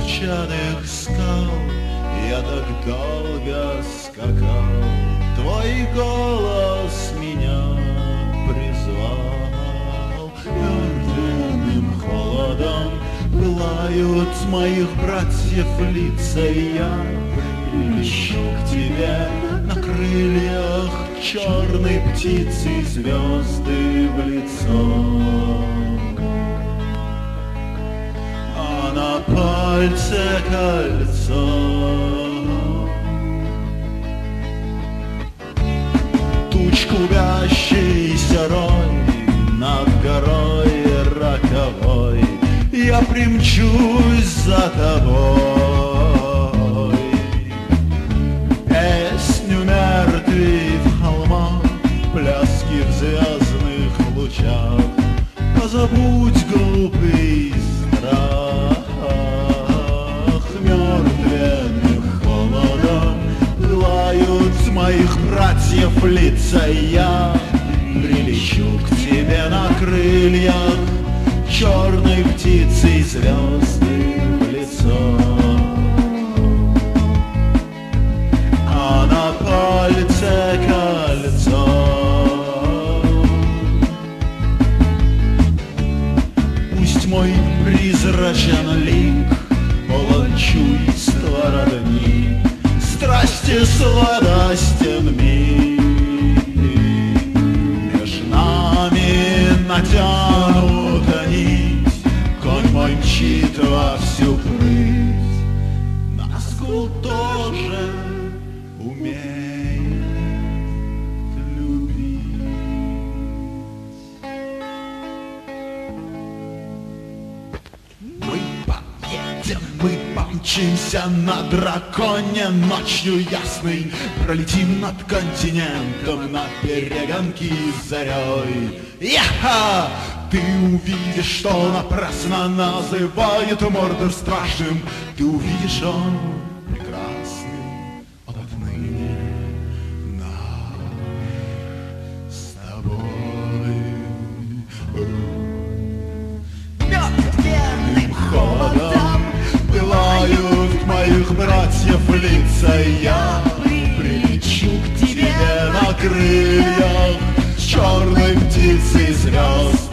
зубчатых скал я так долго скакал, твой голос меня призвал. Мертвенным холодом пылают моих братьев лица, я прилечу к тебе на крыльях черной птицы, звезды в лицо. А на пальце кольцо. Туч клубящийся рой над горой роковой, я примчусь за тобой. Песню мертвей в холмах, пляски в звездных лучах, позабудь глупый страх. Мертвенным холодом пылают с моих братьев лица, я прилечу к тебе на крыльях черной птицей, звезды в лицо. А на пальце кольцо. Пусть мой призрачен лик полон чувства родни, страсти сладостен миг. Меж нами натянута нить, конь мой мчит во всю прыть. Назгул тоже умеет любить. Мы поедем, мы помчимся на драконе ночью ясной, пролетим над континентом на перегонки с зарей. Яха! Ты увидишь, что напрасно называют Мордор страшным. Ты увидишь, он прекрасный отныне наш с тобой. Мертвенным холодом пылают моих братьев лица, я прилечу к тебе на крыльях черной птицы, звезд